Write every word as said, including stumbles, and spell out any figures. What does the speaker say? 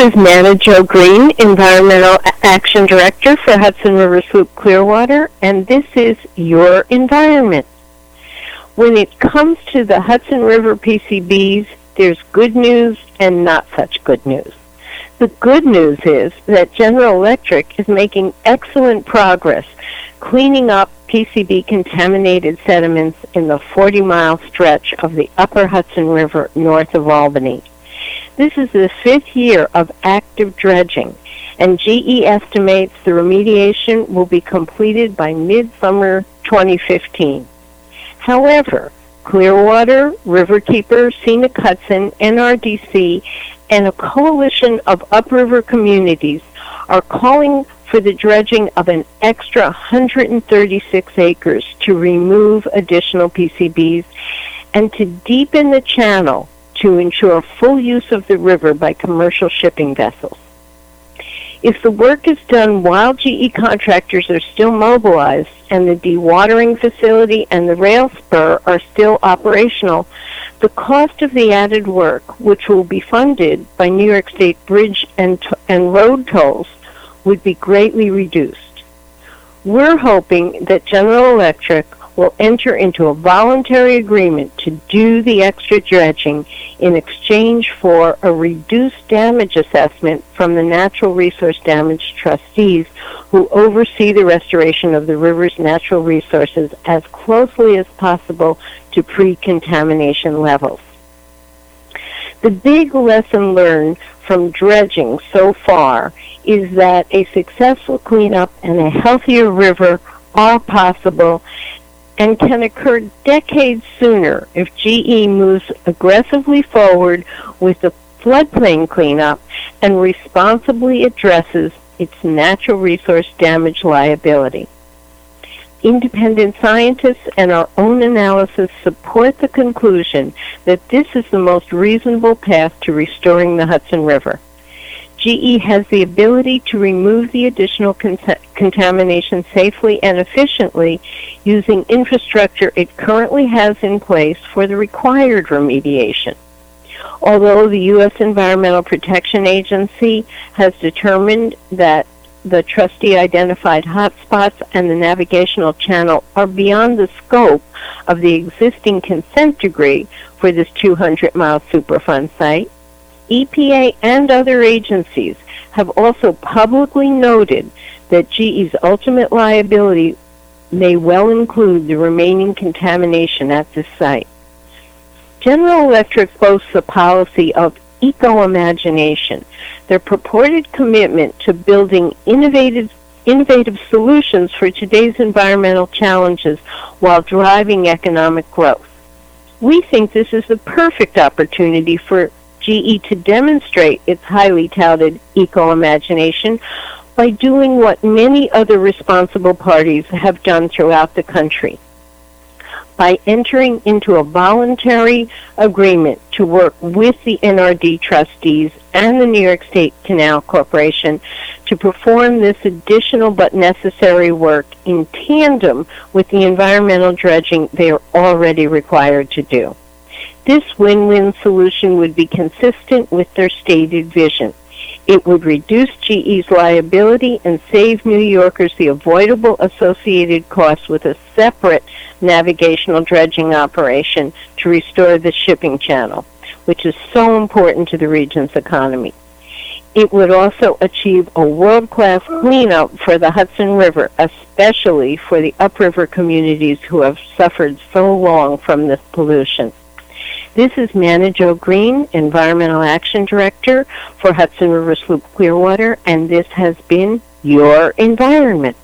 is Nana Jo Green, Environmental Action Director for Hudson River Sloop Clearwater, and this is Your Environment. When it comes to the Hudson River P C Bs, there's good news and not such good news. The good news is that General Electric is making excellent progress cleaning up P C B-contaminated sediments in the forty-mile stretch of the upper Hudson River north of Albany. This is the fifth year of active dredging, and G E estimates the remediation will be completed by midsummer twenty fifteen. However, Clearwater, Riverkeeper, Scenic Hudson, N R D C, and a coalition of upriver communities are calling for the dredging of an extra one hundred thirty-six acres to remove additional P C Bs and to deepen the channel to ensure full use of the river by commercial shipping vessels. If the work is done while G E contractors are still mobilized and the dewatering facility and the rail spur are still operational, the cost of the added work, which will be funded by New York State bridge and, t- and road tolls, would be greatly reduced. We're hoping that General Electric will enter into a voluntary agreement to do the extra dredging in exchange for a reduced damage assessment from the Natural Resource Damage Trustees, who oversee the restoration of the river's natural resources as closely as possible to pre-contamination levels. The big lesson learned from dredging so far is that a successful cleanup and a healthier river are possible and can occur decades sooner if G E moves aggressively forward with the floodplain cleanup and responsibly addresses its natural resource damage liability. Independent scientists and our own analysis support the conclusion that this is the most reasonable path to restoring the Hudson River. G E has the ability to remove the additional con- contamination safely and efficiently using infrastructure it currently has in place for the required remediation. Although the U S Environmental Protection Agency has determined that the trustee-identified hotspots and the navigational channel are beyond the scope of the existing consent decree for this two hundred mile Superfund site, E P A and other agencies have also publicly noted that G E's ultimate liability may well include the remaining contamination at this site. General Electric boasts a policy of eco-imagination, their purported commitment to building innovative innovative solutions for today's environmental challenges while driving economic growth. We think this is the perfect opportunity for G E to demonstrate its highly touted eco-imagination by doing what many other responsible parties have done throughout the country, by entering into a voluntary agreement to work with the N R D trustees and the New York State Canal Corporation to perform this additional but necessary work in tandem with the environmental dredging they are already required to do. This win-win solution would be consistent with their stated vision. It would reduce G E's liability and save New Yorkers the avoidable associated costs with a separate navigational dredging operation to restore the shipping channel, which is so important to the region's economy. It would also achieve a world-class cleanup for the Hudson River, especially for the upriver communities who have suffered so long from this pollution. This is Nana Jo Green, Environmental Action Director for Hudson River Sloop Clearwater, and this has been Your Environment.